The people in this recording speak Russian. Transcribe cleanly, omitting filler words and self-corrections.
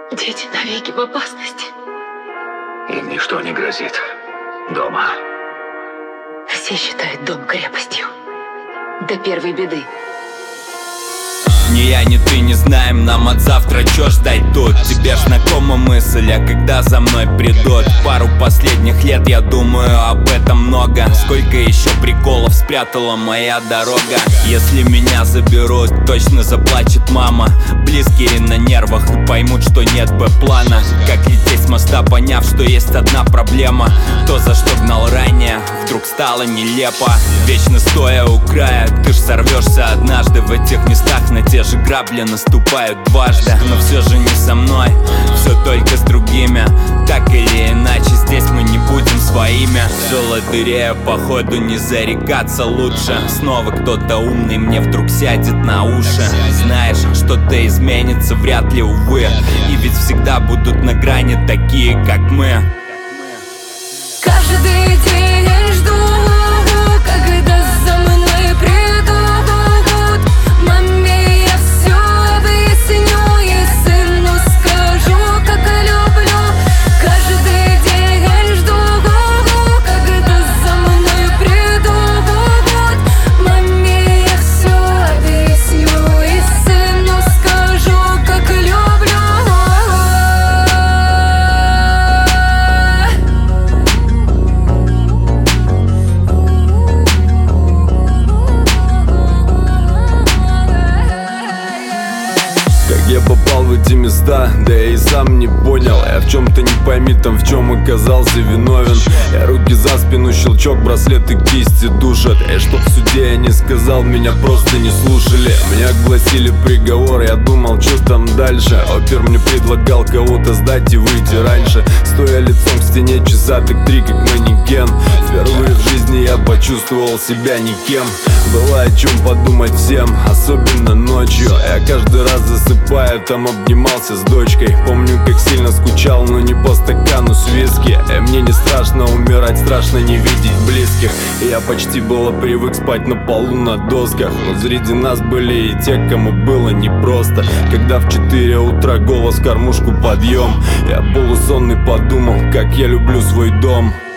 Дети навеки в опасности. Им ничто не грозит. Дома. Все считают дом крепостью. До первой беды. Ни я, ни ты не знаем, нам от завтра чё ждать тут. Тебе ж знакома мысль, а когда за мной придут? Пару последних лет я думаю об этом много. Сколько еще приколов спрятала моя дорога. Если меня заберут, точно заплачет мама. Близкие на нервах и поймут, что нет Б-плана. Как лететь с моста, поняв, что есть одна проблема. То, за что гнал ранее, вдруг стало нелепо. Вечно стоя у края, ты ж сорвешься однажды. В этих местах на те же грабли наступают дважды. Но все же не со мной, все только с другими. Так или иначе, здесь мы не будем своими. Все лотерея, походу не зарекаться лучше. Снова кто-то умный мне вдруг сядет на уши. Знаешь, что-то изменится, вряд ли, увы. И ведь всегда будут на грани такие, как мы. Каждый день я жду, когда за мной придут. Маме я все объясню и сыну скажу, как люблю. Каждый день я жду, когда за мной придут. Маме я все объясню и сыну скажу, как люблю. Как я попал в эти места, да я и сам не понял. Я в чем-то не пойми там, в чем оказался виновен. Я руки за спину, щелчок, браслеты, кисти душат. И чтоб в суде я не сказал, меня просто не слушали. Мне огласили приговор, я думал, что там дальше. Опер мне предлагал кого-то сдать и выйти раньше. Стоя лицом к стене, часа так 3, как манекен. Впервые в жизни я почувствовал себя никем. Было о чем подумать всем, особенно ночью. Я каждый раз засыпая, там обнимался с дочкой. Помню, как сильно скучал, но не по стакану с виски. Мне не страшно умирать, страшно не видеть близких. И я почти было привык спать на полу на досках. Но среди нас были и те, кому было непросто. Когда в 4 утра голос в кормушку подъем, я полусонный подумал, как я люблю свой дом.